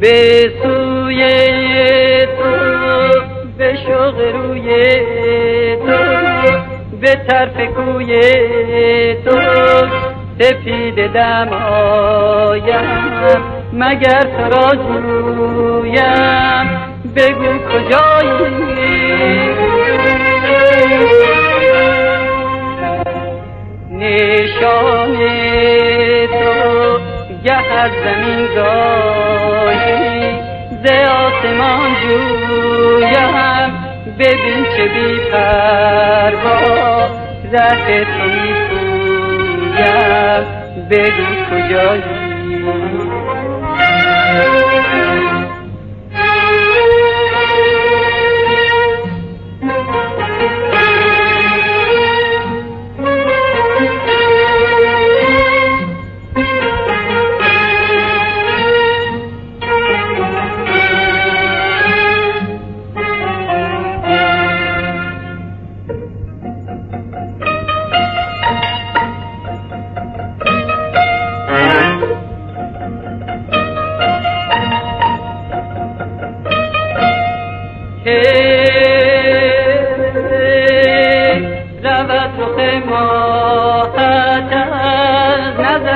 به سوی تو، به شوق روی تو، به طرف کوی تو سپید دم آیم، مگر تو را جویم، بگو کجایی. نشان تو گه از زمین گاهی ز آسمان جویم، ببین چه بی پروا ره تو می پویم، بگو کجایی. رود رخ ماهت از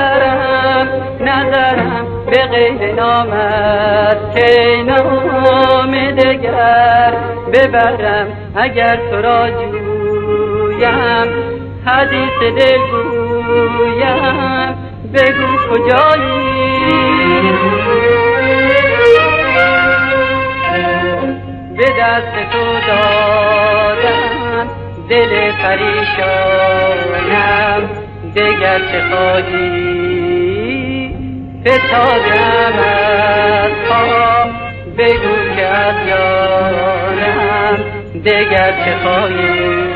نظرم به غیر نامت که نام دگر ببرم، اگر تو را جویم حدیث دل گویم، بگو کجایی. به دست تو دادم دل پریشانم، دگر چه خواهی فتادم از پا، بگو که از جانم دگر چه خواهی.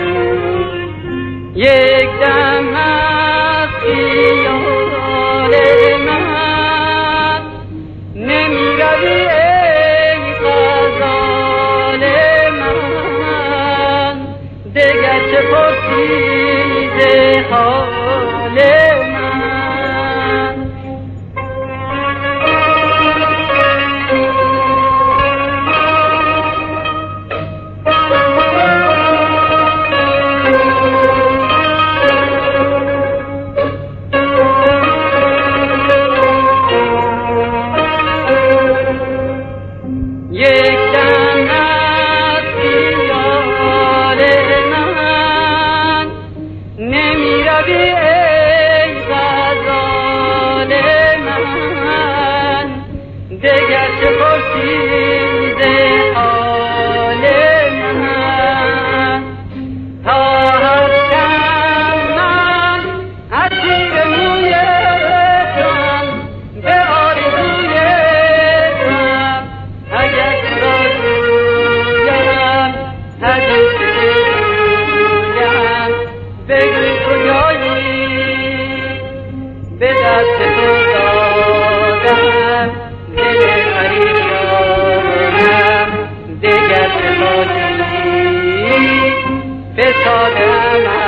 یک دم از خیال من نمی روی دگر چه پرسیز حال من. یک دم از خیال نمی روی ای غزال من، دگر چه پرسیز حال من. تا هستم من اسیر موی غم، به آرزوی غم، اگر تو را جویم حدیث بگو کجایی. به دست تو دادم دل پریشانم، دگر چه خواهی فتادم